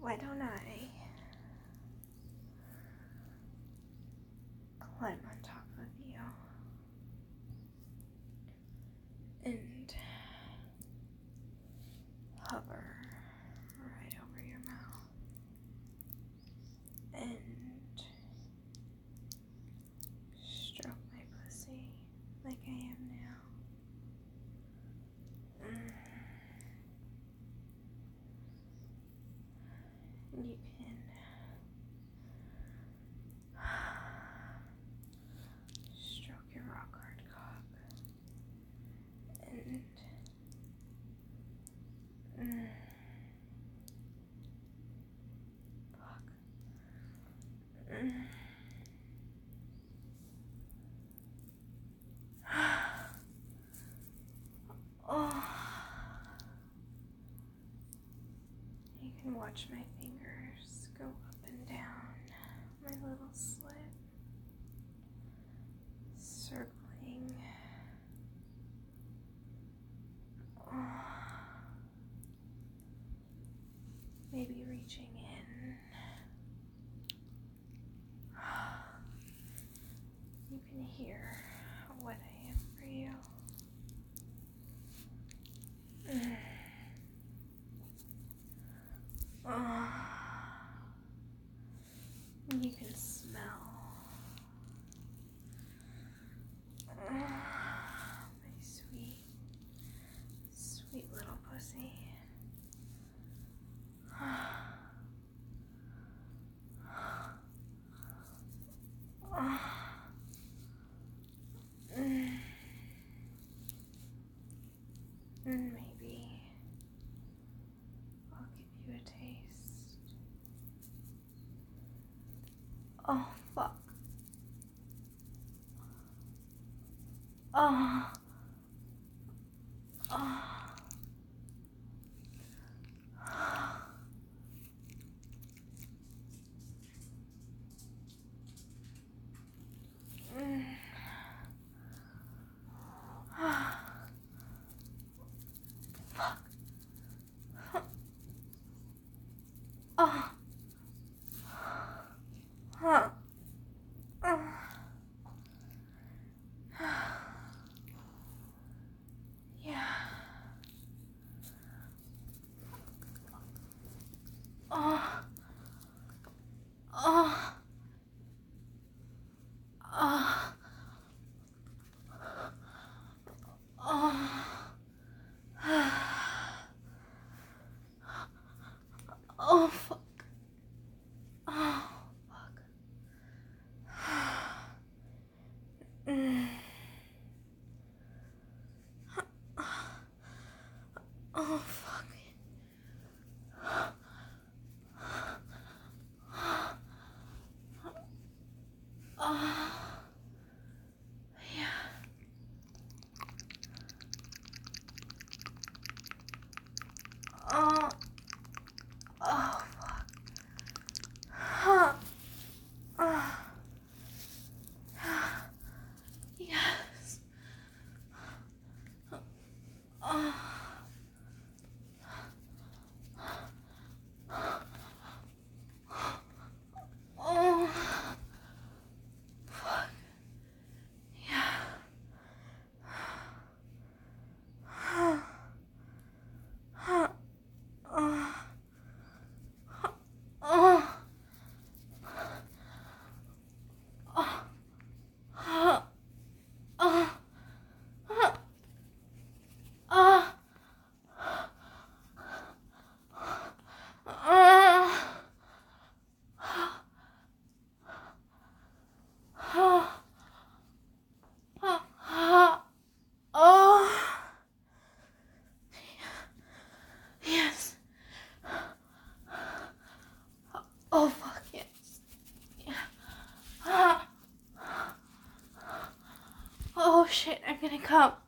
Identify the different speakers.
Speaker 1: why don't I climb on top of you and hover right over your mouth and stroke my pussy like I am now. You can stroke your rock hard cock and fuck. Oh, you can watch my fingers go up and down my little slit, circling. Oh, maybe reaching in. You can hear what I am for you. You can smell my sweet, sweet little pussy. Maybe I'll give you a taste. Oh, fuck. Oh. Oh. Fuck. Oh. Huh. Yeah. Oh. Oh. Oh. Oh. Oh, fuck. Oh, fuck. Oh, fuck. Oh, yeah. Oh, oh, fuck. Huh. Yes. Oh. Oh. Fuck. Yeah. Oh. Oh. Yes. Oh, fuck, yes. Yeah. Oh, shit, I'm gonna come.